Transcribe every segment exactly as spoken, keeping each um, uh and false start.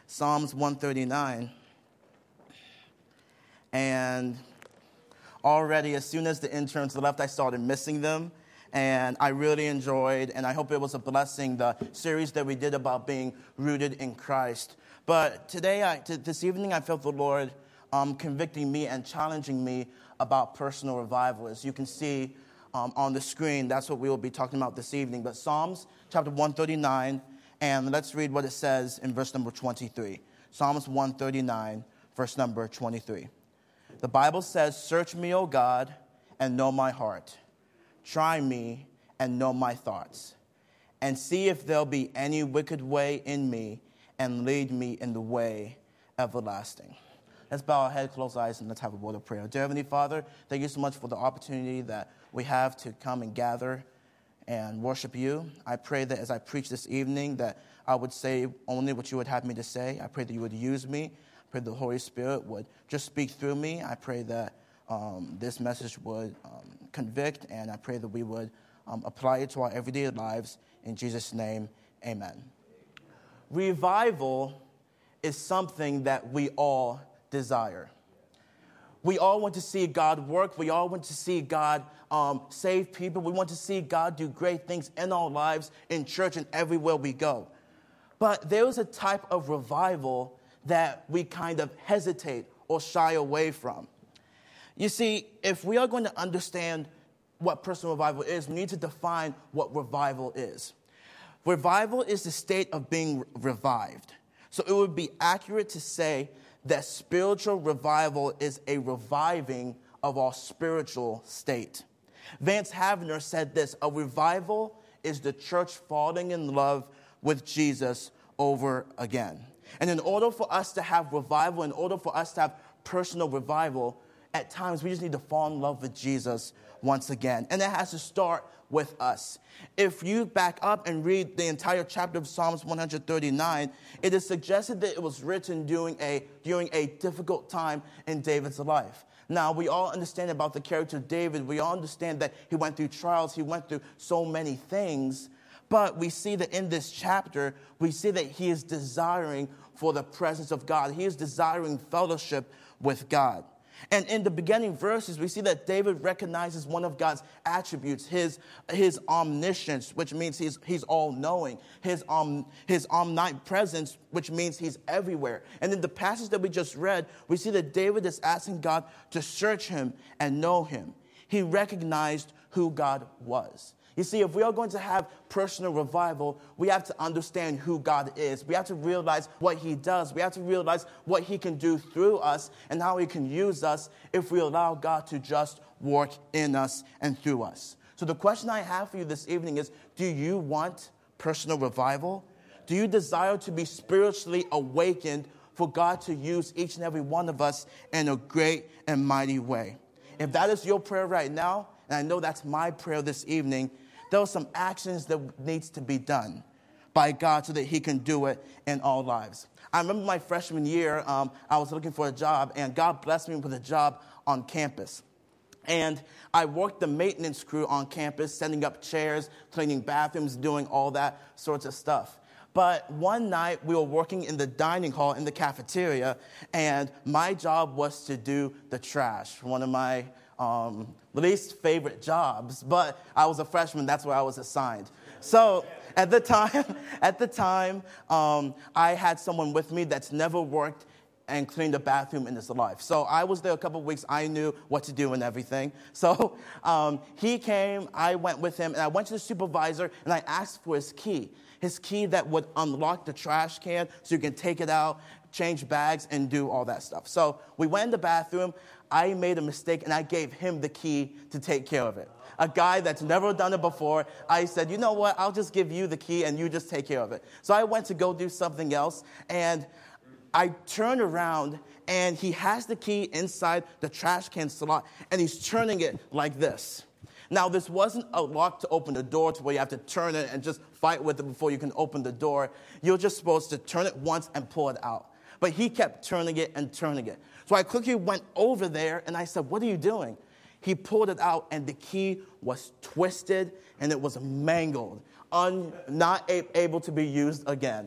Psalms one thirty-nine. And already, as soon as the interns left, I started missing them. And I really enjoyed, and I hope it was a blessing, the series that we did about being rooted in Christ. But today, I, t- this evening, I felt the Lord um, convicting me and challenging me about personal revival. As you can see um, on the screen, that's what we will be talking about this evening. But Psalms chapter one thirty-nine, and let's read what it says in verse number twenty-three. Psalms one thirty-nine, verse number twenty-three. The Bible says, "Search me, O God, and know my heart. Try me and know my thoughts, and see if there'll be any wicked way in me, and lead me in the way everlasting." Let's bow our head, close our eyes, and let's have a word of prayer. Dear Heavenly Father, thank you so much for the opportunity that we have to come and gather and worship you. I pray that as I preach this evening, that I would say only what you would have me to say. I pray that you would use me. I pray the Holy Spirit would just speak through me. I pray that um, this message would um, convict, and I pray that we would um, apply it to our everyday lives. In Jesus' name, amen. Revival is something that we all desire. We all want to see God work. We all want to see God um, save people. We want to see God do great things in our lives, in church, and everywhere we go. But there is a type of revival that we kind of hesitate or shy away from. You see, if we are going to understand what personal revival is, we need to define what revival is. Revival is the state of being revived. So it would be accurate to say that spiritual revival is a reviving of our spiritual state. Vance Havner said this: a revival is the church falling in love with Jesus over again. And in order for us to have revival, in order for us to have personal revival, at times we just need to fall in love with Jesus once again. And it has to start with us. If you back up and read the entire chapter of Psalms one thirty-nine, it is suggested that it was written during a, during a difficult time in David's life. Now, we all understand about the character of David. We all understand that he went through trials. He went through so many things. But we see that in this chapter, we see that he is desiring for the presence of God. He is desiring fellowship with God. And in the beginning verses, we see that David recognizes one of God's attributes, his, his omniscience, which means he's, he's all-knowing, his, um, his omnipresence, which means he's everywhere. And in the passage that we just read, we see that David is asking God to search him and know him. He recognized who God was. You see, if we are going to have personal revival, we have to understand who God is. We have to realize what he does. We have to realize what he can do through us and how he can use us if we allow God to just work in us and through us. So the question I have for you this evening is, do you want personal revival? Do you desire to be spiritually awakened for God to use each and every one of us in a great and mighty way? If that is your prayer right now, and I know that's my prayer this evening, there are some actions that needs to be done by God so that he can do it in our lives. I remember my freshman year, um, I was looking for a job, and God blessed me with a job on campus. And I worked the maintenance crew on campus, setting up chairs, cleaning bathrooms, doing all that sorts of stuff. But one night, we were working in the dining hall in the cafeteria, and my job was to do the trash, one of my um, least favorite jobs. But I was a freshman, that's where I was assigned. So at the time, at the time, um, I had someone with me that's never worked and cleaned a bathroom in his life. So I was there a couple of weeks. I knew what to do and everything. So um, he came, I went with him, and I went to the supervisor, and I asked for his key. His key that would unlock the trash can so you can take it out, change bags, and do all that stuff. So we went in the bathroom. I made a mistake, and I gave him the key to take care of it. A guy that's never done it before, I said, you know what, I'll just give you the key, and you just take care of it. So I went to go do something else, and I turned around, and he has the key inside the trash can slot, and he's turning it like this. Now, this wasn't a lock to open the door to where you have to turn it and just fight with it before you can open the door. You're just supposed to turn it once and pull it out. But he kept turning it and turning it. So I quickly went over there, and I said, what are you doing? He pulled it out, and the key was twisted, and it was mangled, un- not a- able to be used again.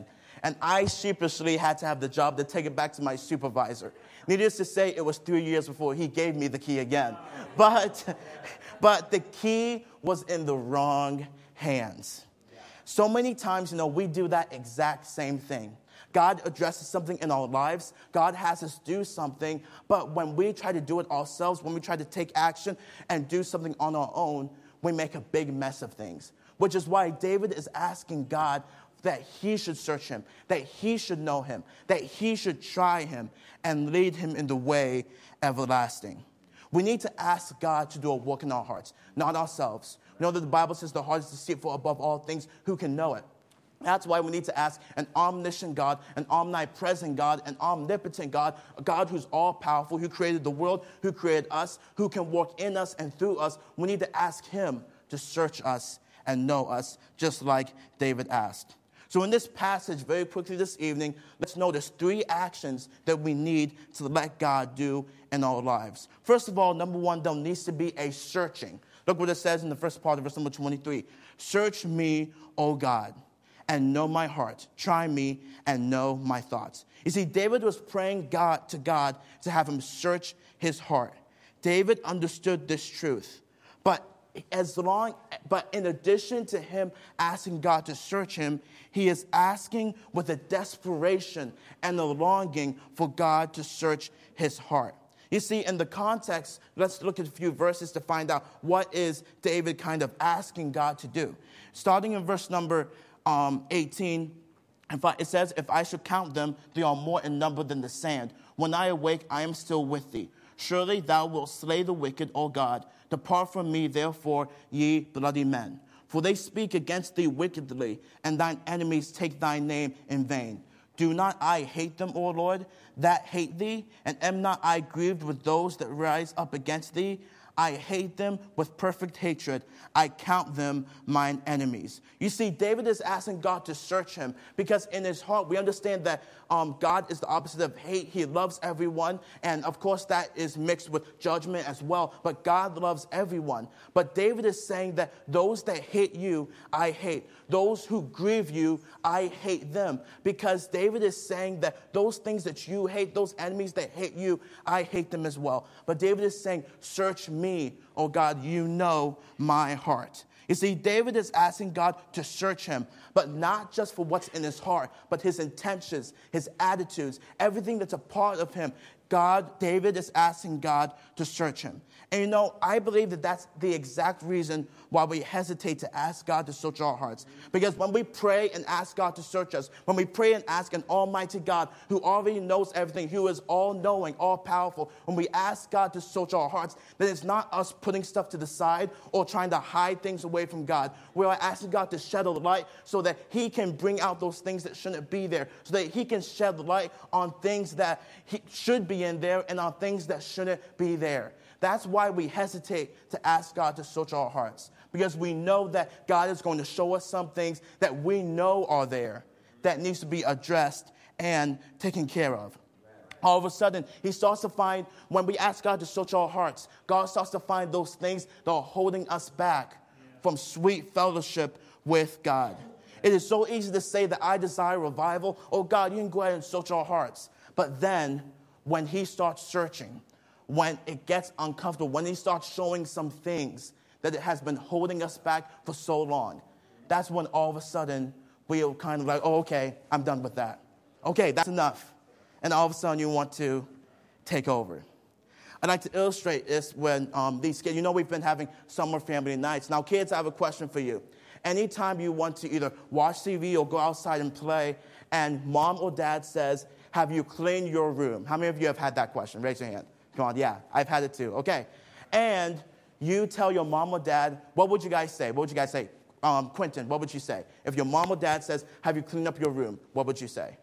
and I sheepishly had to have the job to take it back to my supervisor. Needless to say, it was three years before he gave me the key again. But, but the key was in the wrong hands. So many times, you know, we do that exact same thing. God addresses something in our lives. God has us do something. But when we try to do it ourselves, when we try to take action and do something on our own, we make a big mess of things. Which is why David is asking God that he should search him, that he should know him, that he should try him and lead him in the way everlasting. We need to ask God to do a work in our hearts, not ourselves. We know that the Bible says the heart is deceitful above all things. Who can know it? That's why we need to ask an omniscient God, an omnipresent God, an omnipotent God, a God who's all-powerful, who created the world, who created us, who can work in us and through us. We need to ask him to search us and know us, just like David asked. So in this passage, very quickly this evening, let's notice three actions that we need to let God do in our lives. First of all, number one, there needs to be a searching. Look what it says in the first part of verse number twenty-three. Search me, O God, and know my heart. Try me and know my thoughts. You see, David was praying God to God to have him search his heart. David understood this truth. But as long, but in addition to him asking God to search him, he is asking with a desperation and a longing for God to search his heart. You see, in the context, let's look at a few verses to find out what is David kind of asking God to do. Starting in verse number um, eighteen, if I, it says, if I should count them, they are more in number than the sand. When I awake, I am still with thee. Surely thou wilt slay the wicked, O God. Depart from me, therefore, ye bloody men. For they speak against thee wickedly, and thine enemies take thy name in vain. Do not I hate them, O Lord, that hate thee? And am not I grieved with those that rise up against thee? I hate them with perfect hatred. I count them mine enemies. You see, David is asking God to search him because in his heart, we understand that um, God is the opposite of hate. He loves everyone. And of course, that is mixed with judgment as well. But God loves everyone. But David is saying that those that hate you, I hate. Those who grieve you, I hate them. Because David is saying that those things that you hate, those enemies that hate you, I hate them as well. But David is saying, search me. Me, oh God, you know my heart. You see, David is asking God to search him, but not just for what's in his heart, but his intentions, his attitudes, everything that's a part of him. God, David is asking God to search him. And you know, I believe that that's the exact reason why we hesitate to ask God to search our hearts. Because when we pray and ask God to search us, when we pray and ask an almighty God who already knows everything, who is all-knowing, all-powerful, when we ask God to search our hearts, then it's not us putting stuff to the side or trying to hide things away from God. We are asking God to shed a light so that he can bring out those things that shouldn't be there, so that he can shed light on things that he should be in there and on things that shouldn't be there. That's why we hesitate to ask God to search our hearts, because we know that God is going to show us some things that we know are there that needs to be addressed and taken care of. All of a sudden, he starts to find, when we ask God to search our hearts, God starts to find those things that are holding us back from sweet fellowship with God. It is so easy to say that I desire revival. Oh God, you can go ahead and search our hearts. But then, when he starts searching, when it gets uncomfortable, when he starts showing some things that it has been holding us back for so long, that's when all of a sudden we are kind of like, oh, okay, I'm done with that. Okay, that's enough. And all of a sudden you want to take over. I'd like to illustrate this when um, these kids, you know, we've been having summer family nights. Now, kids, I have a question for you. Anytime you want to either watch T V or go outside and play, and mom or dad says, have you cleaned your room? How many of you have had that question? Raise your hand. Come on, yeah, I've had it too. Okay. And you tell your mom or dad, what would you guys say? What would you guys say? Um, Quentin, what would you say? If your mom or dad says, have you cleaned up your room? What would you say?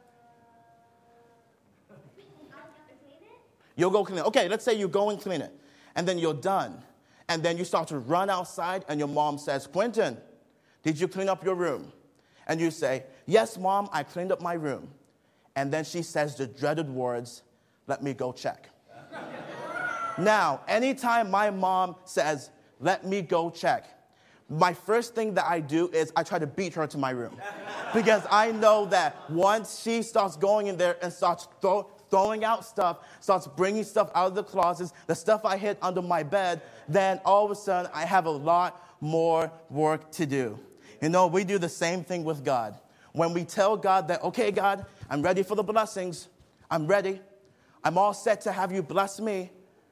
Uh, You'll go clean it. Okay, let's say you go and clean it. And then you're done. And then you start to run outside and your mom says, Quentin, did you clean up your room? And you say, yes, Mom, I cleaned up my room. And then she says the dreaded words, let me go check. Now, anytime my mom says, let me go check, my first thing that I do is I try to beat her to my room. Because I know that once she starts going in there and starts throw, throwing out stuff, starts bringing stuff out of the closets, the stuff I hid under my bed, then all of a sudden I have a lot more work to do. You know, we do the same thing with God. When we tell God that, okay, God, I'm ready for the blessings. I'm ready. I'm all set to have you bless me.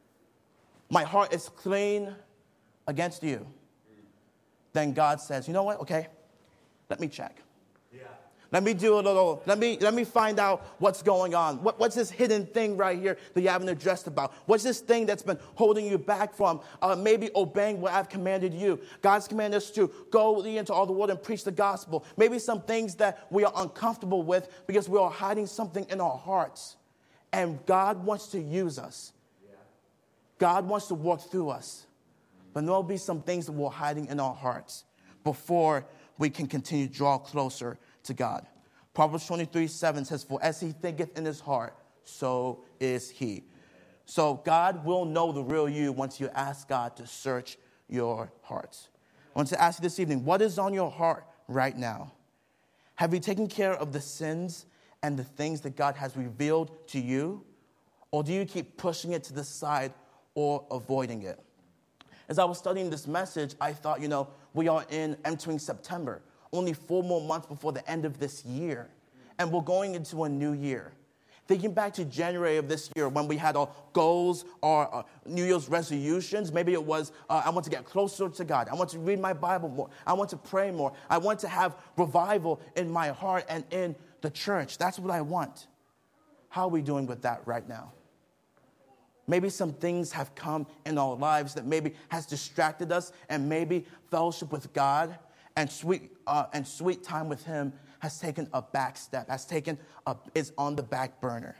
My heart is clean against you. Then God says, you know what? Okay, let me check. Yeah. Let me do a little, let me let me find out what's going on. What, what's this hidden thing right here that you haven't addressed about? What's this thing that's been holding you back from uh, maybe obeying what I've commanded you? God's commanded us to go into all the world and preach the gospel. Maybe some things that we are uncomfortable with because we are hiding something in our hearts. And God wants to use us. Yeah. God wants to work through us. But there will be some things that we're hiding in our hearts before we can continue to draw closer to God. Proverbs twenty-three seven says, for as he thinketh in his heart, so is he. So God will know the real you once you ask God to search your hearts. I want to ask you this evening, what is on your heart right now? Have you taken care of the sins and the things that God has revealed to you? Or do you keep pushing it to the side or avoiding it? As I was studying this message, I thought, you know, we are in entering September, only four more months before the end of this year. And we're going into a new year. Thinking back to January of this year when we had our goals, our uh, New Year's resolutions, maybe it was, uh, I want to get closer to God. I want to read my Bible more. I want to pray more. I want to have revival in my heart and in the church. That's what I want. How are we doing with that right now? Maybe some things have come in our lives that maybe has distracted us, and maybe fellowship with God and sweet uh, and sweet time with Him has taken a back step, has taken a, is on the back burner.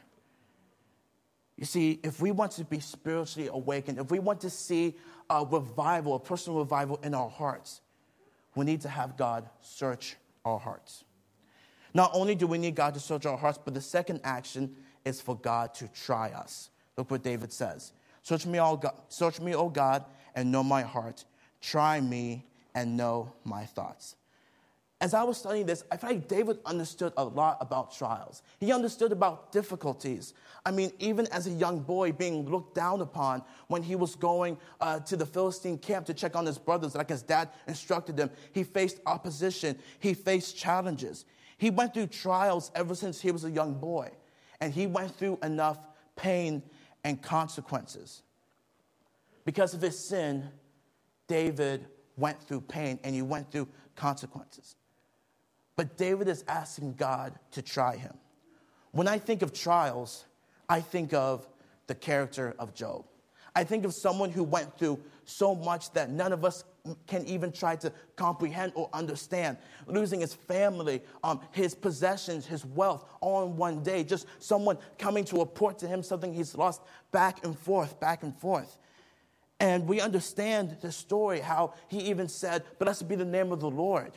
You see, if we want to be spiritually awakened, if we want to see a revival, a personal revival in our hearts, we need to have God search our hearts. Not only do we need God to search our hearts, but the second action is for God to try us. Look what David says. Search me, O God, search me, O God, and know my heart. Try me and know my thoughts. As I was studying this, I feel like David understood a lot about trials. He understood about difficulties. I mean, even as a young boy being looked down upon when he was going uh, to the Philistine camp to check on his brothers, like his dad instructed him, he faced opposition. He faced challenges. He went through trials ever since he was a young boy. And he went through enough pain and consequences. Because of his sin, David went through pain and he went through consequences. But David is asking God to try him. When I think of trials, I think of the character of Job. I think of someone who went through so much that none of us can even try to comprehend or understand. Losing his family, um, his possessions, his wealth, all in one day. Just someone coming to report to him something he's lost, back and forth, back and forth. And we understand the story, how he even said, blessed be the name of the Lord.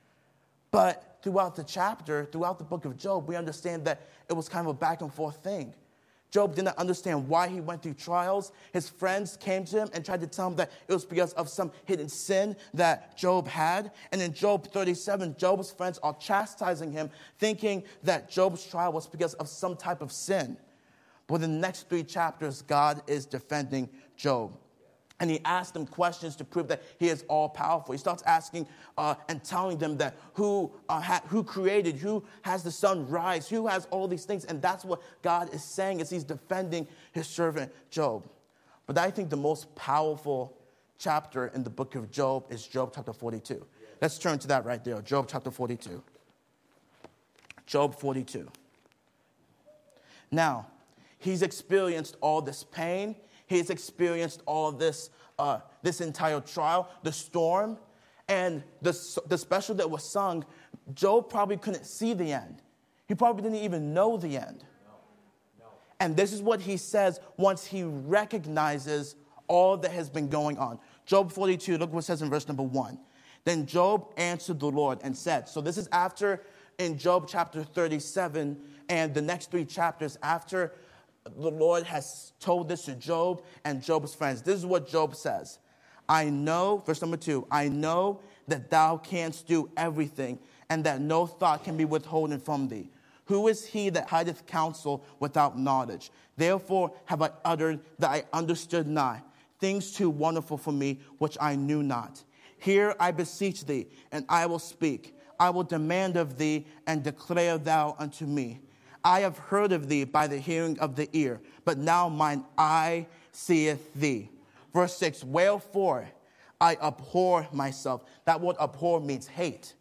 But throughout the chapter, throughout the book of Job, we understand that it was kind of a back and forth thing. Job did not understand why he went through trials. His friends came to him and tried to tell him that it was because of some hidden sin that Job had. And in Job thirty-seven, Job's friends are chastising him, thinking that Job's trial was because of some type of sin. But in the next three chapters, God is defending Job. And he asks them questions to prove that he is all-powerful. He starts asking uh, and telling them that who uh, ha- who created, who has the sun rise, who has all these things. And that's what God is saying as he's defending his servant Job. But I think the most powerful chapter in the book of Job is Job chapter forty-two. Let's turn to that right there, Job chapter forty-two. Job forty-two. Now, he's experienced all this pain. He's experienced all this, uh, this entire trial, the storm, and the, the special that was sung. Job probably couldn't see the end. He probably didn't even know the end. No. No. And this is what he says once he recognizes all that has been going on. Job forty-two, look what it says in verse number one. Then Job answered the Lord and said, so this is after in Job chapter thirty-seven and the next three chapters after the Lord has told this to Job and Job's friends. This is what Job says. I know, verse number two, I know that thou canst do everything, and that no thought can be withholden from thee. Who is he that hideth counsel without knowledge? Therefore have I uttered that I understood not, things too wonderful for me, which I knew not. Hear, I beseech thee, and I will speak. I will demand of thee, and declare thou unto me. I have heard of thee by the hearing of the ear, but now mine eye seeth thee. Verse six, wherefore I abhor myself. That word abhor means hate.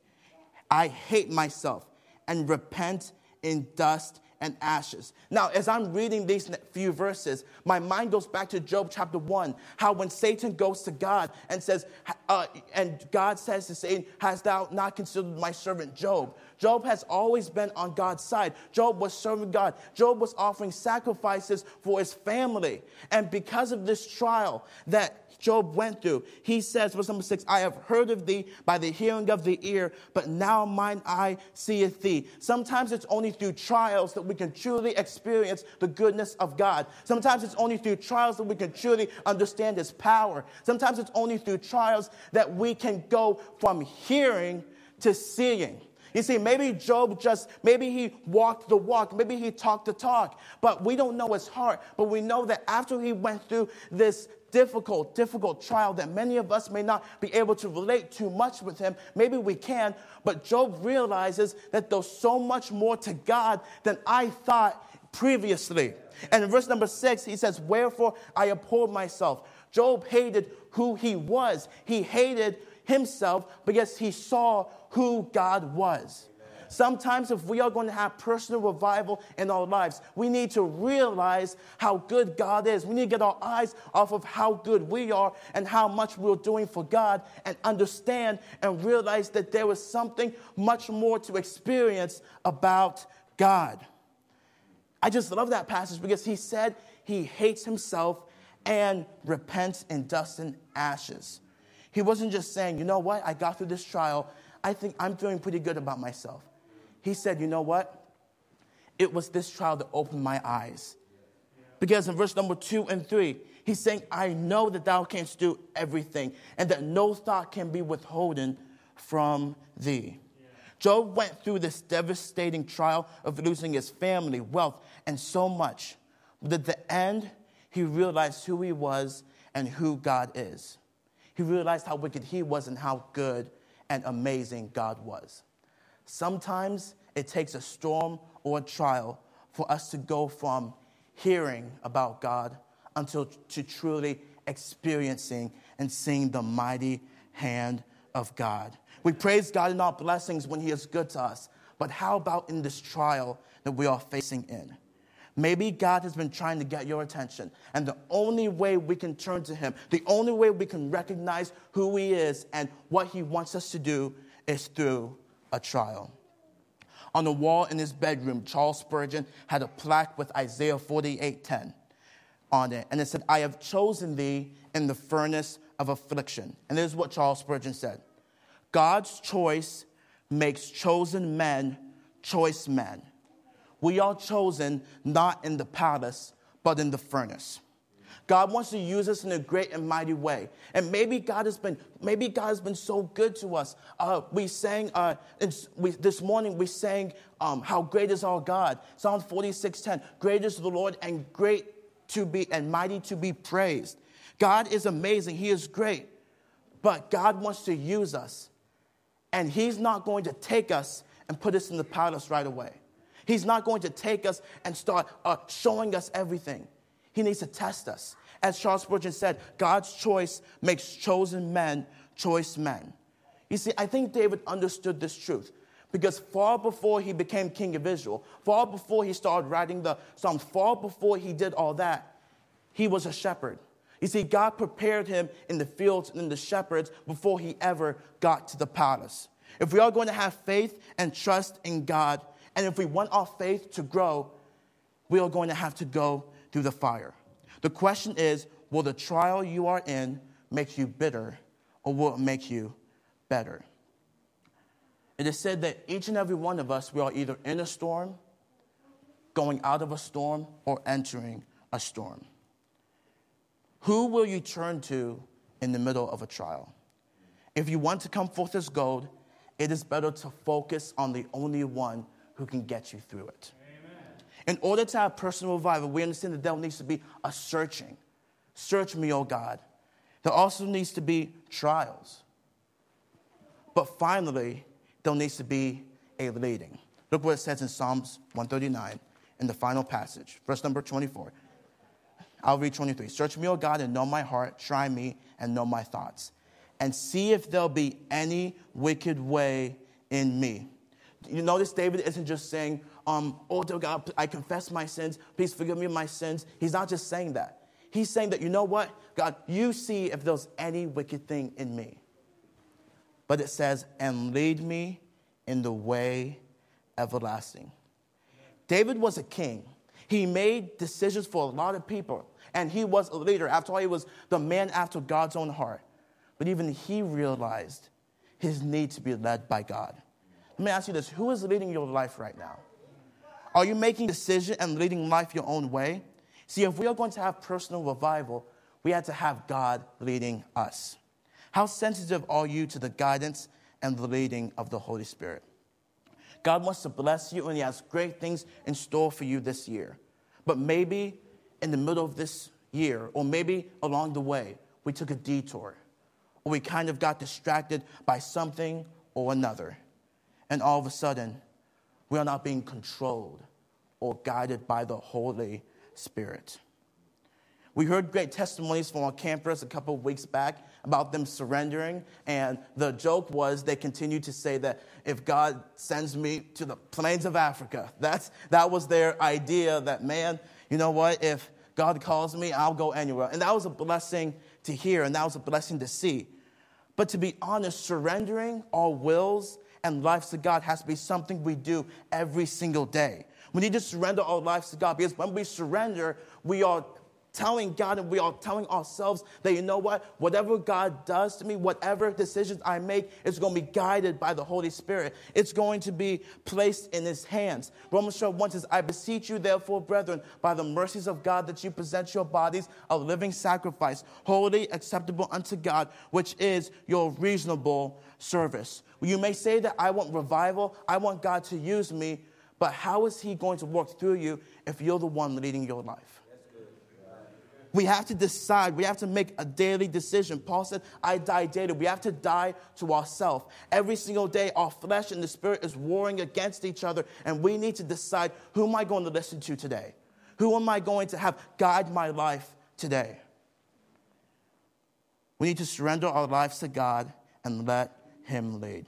I hate myself and repent in dust and ashes. Now, as I'm reading these few verses, my mind goes back to Job chapter one, how when Satan goes to God and says, uh, and God says to Satan, hast thou not considered my servant Job? Job has always been on God's side. Job was serving God. Job was offering sacrifices for his family. And because of this trial that Job went through, he says, verse number six, I have heard of thee by the hearing of the ear, but now mine eye seeth thee. Sometimes it's only through trials that we can truly experience the goodness of God. Sometimes it's only through trials that we can truly understand his power. Sometimes it's only through trials that we can go from hearing to seeing. You see, maybe Job just, maybe he walked the walk, maybe he talked the talk, but we don't know his heart. But we know that after he went through this difficult, difficult trial that many of us may not be able to relate too much with him, maybe we can, but Job realizes that there's so much more to God than I thought previously. And in verse number six, he says, wherefore I abhor myself. Job hated who he was. He hated himself because he saw who God was. Amen. Sometimes if we are going to have personal revival in our lives, we need to realize how good God is. We need to get our eyes off of how good we are and how much we're doing for God, and understand and realize that there is something much more to experience about God. I just love that passage because he said he hates himself and repents in dust and ashes. He wasn't just saying, you know what, I got through this trial. I think I'm feeling pretty good about myself. He said, you know what? It was this trial that opened my eyes. Because in verse number two and three, he's saying, I know that thou canst do everything, and that no thought can be withholden from thee. Yeah. Job went through this devastating trial of losing his family, wealth, and so much. But at the end, he realized who he was and who God is. He realized how wicked he was and how good and amazing God was. Sometimes it takes a storm or a trial for us to go from hearing about God until to truly experiencing and seeing the mighty hand of God. We praise God in our blessings when he is good to us. But how about in this trial that we are facing in? Maybe God has been trying to get your attention, and the only way we can turn to him, the only way we can recognize who he is and what he wants us to do is through a trial. On the wall in his bedroom, Charles Spurgeon had a plaque with Isaiah forty-eight ten on it, and it said, I have chosen thee in the furnace of affliction. And this is what Charles Spurgeon said. God's choice makes chosen men choice men. We are chosen not in the palace, but in the furnace. God wants to use us in a great and mighty way. And maybe God has been, maybe God has been so good to us. Uh, we sang, uh, we, this morning we sang, um, how great is our God. Psalm forty-six ten, great is the Lord and great to be, and mighty to be praised. God is amazing. He is great. But God wants to use us. And he's not going to take us and put us in the palace right away. He's not going to take us and start uh, showing us everything. He needs to test us. As Charles Spurgeon said, God's choice makes chosen men choice men. You see, I think David understood this truth because far before he became king of Israel, far before he started writing the Psalms, far before he did all that, he was a shepherd. You see, God prepared him in the fields and in the shepherds before he ever got to the palace. If we are going to have faith and trust in God, and if we want our faith to grow, we are going to have to go through the fire. The question is, will the trial you are in make you bitter, or will it make you better? It is said that each and every one of us, we are either in a storm, going out of a storm, or entering a storm. Who will you turn to in the middle of a trial? If you want to come forth as gold, it is better to focus on the only one who can get you through it. Amen. In order to have personal revival, we understand that there needs to be a searching. Search me, O God. There also needs to be trials. But finally, there needs to be a leading. Look what it says in Psalms one thirty-nine in the final passage, verse number twenty-four. I'll read twenty-three. Search me, O God, and know my heart. Try me and know my thoughts. And see if there'll be any wicked way in me. You notice David isn't just saying, um, oh, dear God, I confess my sins. Please forgive me my sins. He's not just saying that. He's saying that, you know what? God, you see if there's any wicked thing in me. But it says, and lead me in the way everlasting. David was a king. He made decisions for a lot of people. And he was a leader. After all, he was the man after God's own heart. But even he realized his need to be led by God. Let me ask you this. Who is leading your life right now? Are you making decisions and leading life your own way? See, if we are going to have personal revival, we have to have God leading us. How sensitive are you to the guidance and the leading of the Holy Spirit? God wants to bless you, and he has great things in store for you this year. But maybe in the middle of this year, or maybe along the way, we took a detour, or we kind of got distracted by something or another. And all of a sudden, we are not being controlled or guided by the Holy Spirit. We heard great testimonies from our campers a couple of weeks back about them surrendering. And the joke was they continued to say that if God sends me to the plains of Africa, that's that was their idea that, man, you know what, if God calls me, I'll go anywhere. And that was a blessing to hear, and that was a blessing to see. But to be honest, surrendering our wills and lives to God has to be something we do every single day. We need to surrender our lives to God, because when we surrender, we are telling God and we are telling ourselves that, you know what, whatever God does to me, whatever decisions I make, is going to be guided by the Holy Spirit. It's going to be placed in his hands. Romans twelve one says, I beseech you, therefore, brethren, by the mercies of God, that you present your bodies a living sacrifice, holy, acceptable unto God, which is your reasonable service. You may say that I want revival, I want God to use me, but how is he going to work through you if you're the one leading your life? We have to decide. We have to make a daily decision. Paul said, I die daily. We have to die to ourselves. Every single day, our flesh and the spirit is warring against each other, and we need to decide, who am I going to listen to today? Who am I going to have guide my life today? We need to surrender our lives to God and let him lead.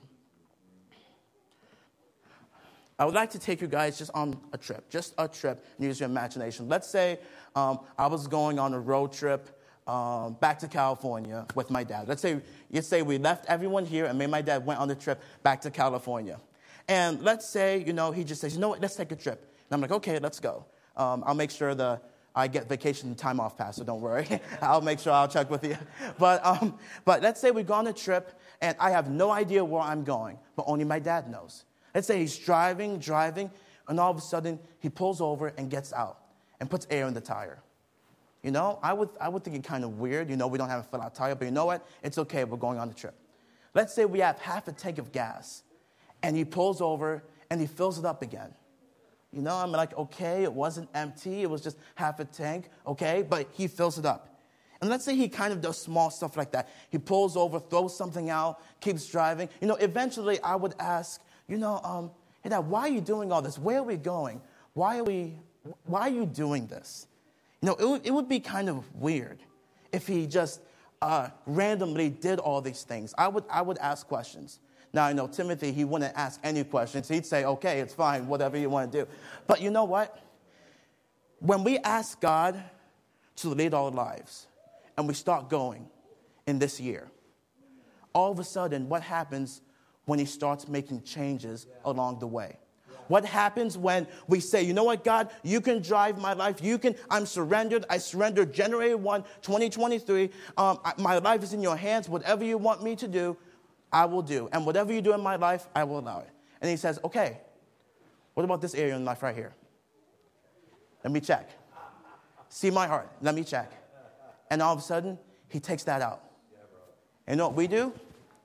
I would like to take you guys just on a trip, just a trip, and use your imagination. Let's say um, I was going on a road trip um, back to California with my dad. Let's say, let's say we left everyone here, and me and my dad went on the trip back to California. And let's say, you know, he just says, you know what, let's take a trip. And I'm like, okay, let's go. Um, I'll make sure the I get vacation time off pass, so don't worry. I'll make sure I'll check with you. But um, but let's say we go on a trip, and I have no idea where I'm going, but only my dad knows. Let's say he's driving, driving, and all of a sudden he pulls over and gets out and puts air in the tire. You know, I would I would think it kind of weird. You know, we don't have a flat tire, but you know what? It's okay. We're going on the trip. Let's say we have half a tank of gas, and he pulls over and he fills it up again. You know, I'm like, okay, it wasn't empty. It was just half a tank, okay? But he fills it up. And let's say he kind of does small stuff like that. He pulls over, throws something out, keeps driving. You know, eventually I would ask, you know, um, hey, Dad, why are you doing all this? Where are we going? Why are we, why are you doing this? You know, it would, it would be kind of weird if he just uh, randomly did all these things. I would, I would ask questions. Now, I know Timothy, he wouldn't ask any questions. He'd say, okay, it's fine, whatever you want to do. But you know what? When we ask God to lead our lives and we start going in this year, all of a sudden, what happens when he starts making changes along the way? What happens when we say, you know what, God, you can drive my life. You can, I'm surrendered. I surrendered January first, twenty twenty-three. Um, I, my life is in your hands. Whatever you want me to do, I will do. And whatever you do in my life, I will allow it. And he says, okay, what about this area in life right here? Let me check. See my heart. Let me check. And all of a sudden, he takes that out. And you know what we do?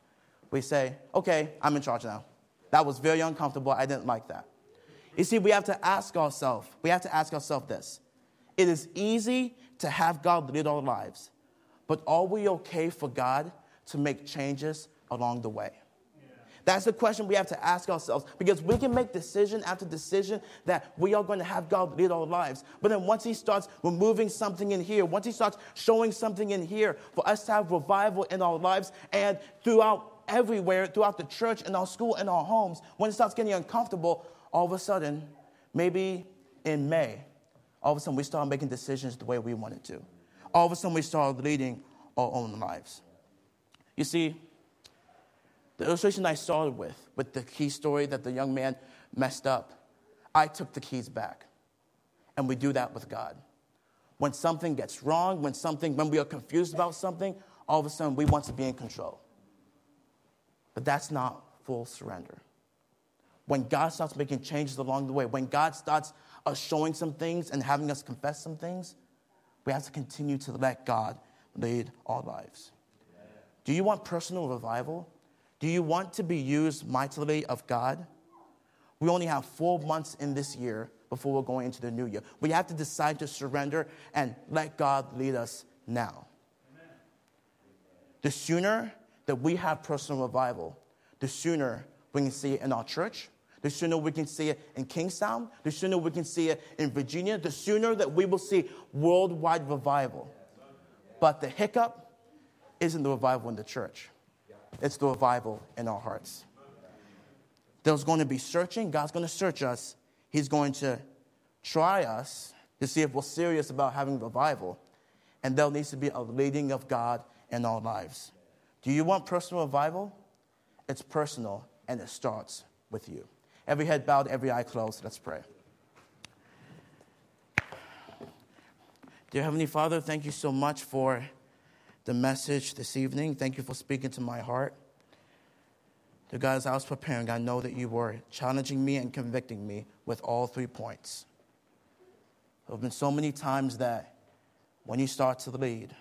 we say, okay, I'm in charge now. That was very uncomfortable. I didn't like that. You see, we have to ask ourselves, we have to ask ourselves this. It is easy to have God lead our lives, but are we okay for God to make changes along the way? That's the question we have to ask ourselves, because we can make decision after decision that we are going to have God lead our lives. But then once he starts removing something in here, once he starts showing something in here for us to have revival in our lives and throughout everywhere, throughout the church, in our school, in our homes, when it starts getting uncomfortable, all of a sudden, maybe in May, all of a sudden we start making decisions the way we wanted to. All of a sudden we start leading our own lives. You see, the illustration I started with, with the key story that the young man messed up, I took the keys back. And we do that with God. When something gets wrong, when something, when we are confused about something, all of a sudden we want to be in control. But that's not full surrender. When God starts making changes along the way, when God starts us showing some things and having us confess some things, we have to continue to let God lead our lives. Do you want personal revival? Do you want to be used mightily of God? We only have four months in this year before we're going into the new year. We have to decide to surrender and let God lead us now. Amen. The sooner that we have personal revival, the sooner we can see it in our church, the sooner we can see it in Kingstown, the sooner we can see it in Virginia, the sooner that we will see worldwide revival. But the hiccup isn't the revival in the church. It's the revival in our hearts. There's going to be searching. God's going to search us. He's going to try us to see if we're serious about having revival. And there needs to be a leading of God in our lives. Do you want personal revival? It's personal, and it starts with you. Every head bowed, every eye closed. Let's pray. Dear Heavenly Father, thank you so much for the message this evening. Thank you for speaking to my heart. Dear God, as I was preparing, I know that you were challenging me and convicting me with all three points. There have been so many times that when you start to lead,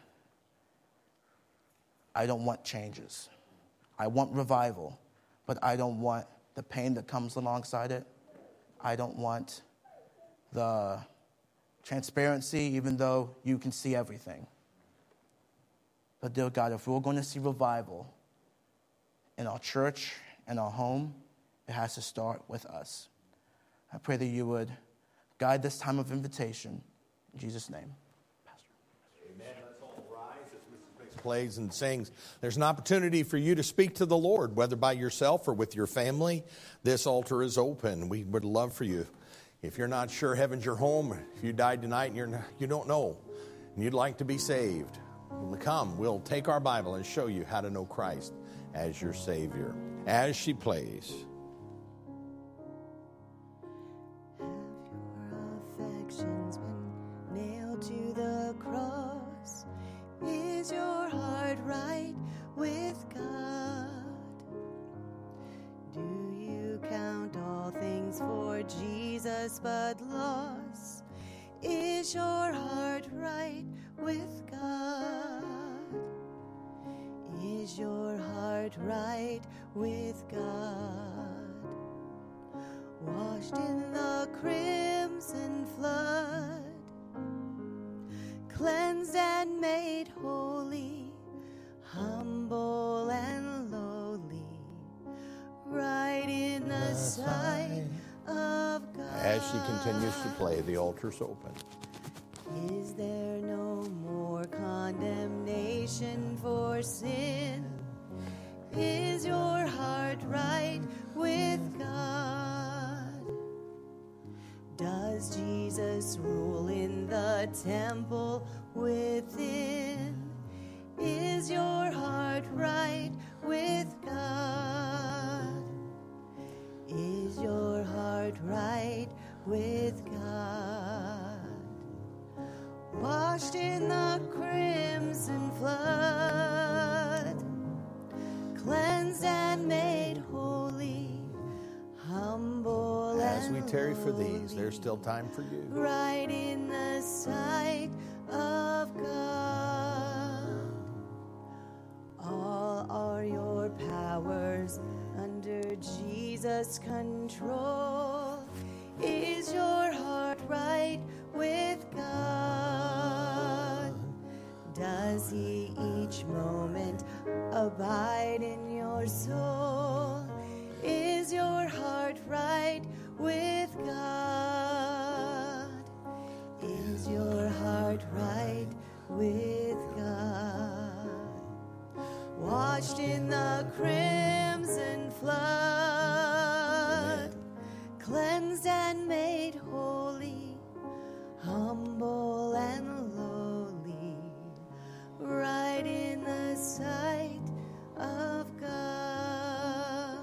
I don't want changes. I want revival, but I don't want the pain that comes alongside it. I don't want the transparency, even though you can see everything. But dear God, if we're going to see revival in our church and our home, it has to start with us. I pray that you would guide this time of invitation. In Jesus' name. Pastor. Amen. Let's all rise as Missus Mix plays and sings. There's an opportunity for you to speak to the Lord, whether by yourself or with your family. This altar is open. We would love for you. If you're not sure heaven's your home, if you died tonight and you're not, you don't know, and you'd like to be saved, come, we'll take our Bible and show you how to know Christ as your Savior. As she plays. Have your affections been nailed to the cross? Is your heart right with God? Do you count all things for Jesus but loss? Is your heart right with God? Is your heart right with God? Washed in the crimson flood, cleansed and made holy, humble and lowly, right in the sight of God. As she continues to play, the altar's open. Is there no more condemnation for sin? Is your heart right with God? Does Jesus rule in the temple within? Is your heart right with God? Is your heart right with God? Washed in the crimson flood, cleansed and made holy, humble As and we tarry for lowly, these, there's still time for you. right in the sight of God. All are your power lost control? Is your heart right with God? Does He each moment abide in your soul? Is your heart right with God? Is your heart right with God? Washed in the crimson flood, cleansed and made holy, humble and lowly, right in the sight of God.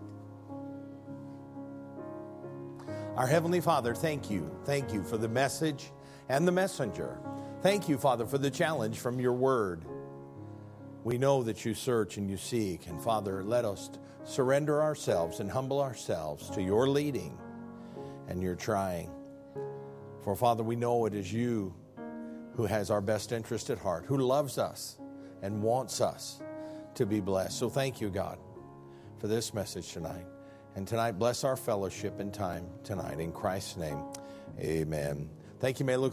Our Heavenly Father, thank you. Thank you for the message and the messenger. Thank you, Father, for the challenge from your word. We know that you search and you seek. And Father, let us surrender ourselves and humble ourselves to your leading and your trying. For Father, we know it is you who has our best interest at heart, who loves us and wants us to be blessed. So thank you, God, for this message tonight. And tonight, bless our fellowship and time tonight. In Christ's name, amen. Thank you, May. Look